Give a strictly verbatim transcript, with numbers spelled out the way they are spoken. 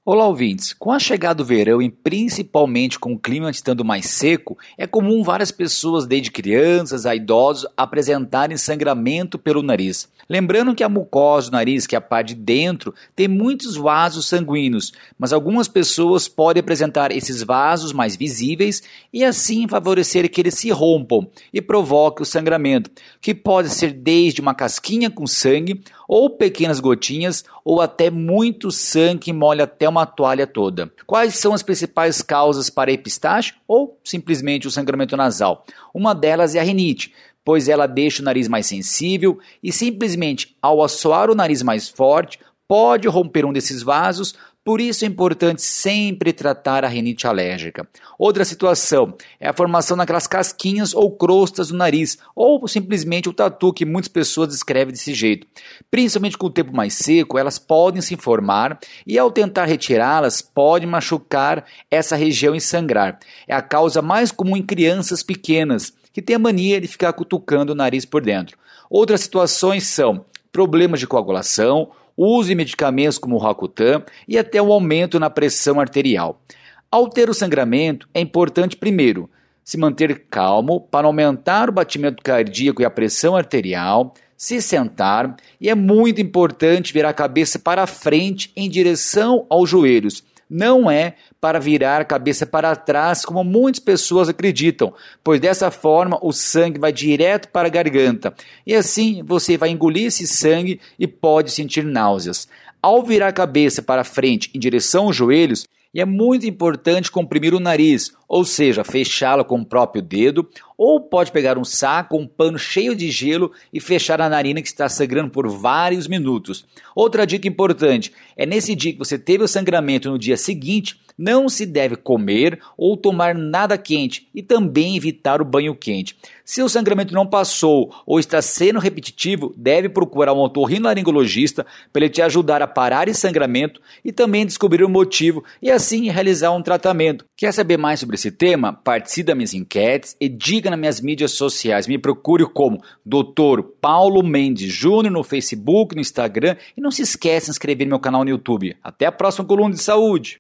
Olá, ouvintes! Com a chegada do verão e principalmente com o clima estando mais seco, é comum várias pessoas, desde crianças a idosos, apresentarem sangramento pelo nariz. Lembrando que a mucosa do nariz, que é a parte de dentro, tem muitos vasos sanguíneos, mas algumas pessoas podem apresentar esses vasos mais visíveis e assim favorecer que eles se rompam e provoquem o sangramento, que pode ser desde uma casquinha com sangue, ou pequenas gotinhas, ou até muito sangue que molha até uma toalha toda. Quais são as principais causas para a epistaxe ou simplesmente o sangramento nasal? Uma delas é a rinite, pois ela deixa o nariz mais sensível e simplesmente ao assoar o nariz mais forte, pode romper um desses vasos. Por isso é importante sempre tratar a rinite alérgica. Outra situação é a formação daquelas casquinhas ou crostas do nariz, ou simplesmente o tatu que muitas pessoas descrevem desse jeito. Principalmente com o tempo mais seco, elas podem se formar e ao tentar retirá-las, pode machucar essa região e sangrar. É a causa mais comum em crianças pequenas, que têm a mania de ficar cutucando o nariz por dentro. Outras situações são problemas de coagulação, uso de medicamentos como o Roacutan e até um aumento na pressão arterial. Ao ter o sangramento, é importante primeiro se manter calmo para aumentar o batimento cardíaco e a pressão arterial, se sentar e é muito importante virar a cabeça para frente em direção aos joelhos. Não é para virar a cabeça para trás, como muitas pessoas acreditam, pois dessa forma o sangue vai direto para a garganta e assim você vai engolir esse sangue e pode sentir náuseas. Ao virar a cabeça para frente em direção aos joelhos, e é muito importante comprimir o nariz, ou seja, fechá-lo com o próprio dedo, ou pode pegar um saco ou um pano cheio de gelo e fechar a narina que está sangrando por vários minutos. Outra dica importante é nesse dia que você teve o sangramento no dia seguinte, não se deve comer ou tomar nada quente e também evitar o banho quente. Se o sangramento não passou ou está sendo repetitivo, deve procurar um otorrinolaringologista para ele te ajudar a parar esse sangramento e também descobrir o motivo e assim realizar um tratamento. Quer saber mais sobre esse tema? Participe das minhas enquetes e diga nas minhas mídias sociais. Me procure como doutor Paulo Mendes Júnior no Facebook, no Instagram e não se esqueça de se inscrever no meu canal no YouTube. Até a próxima coluna de saúde!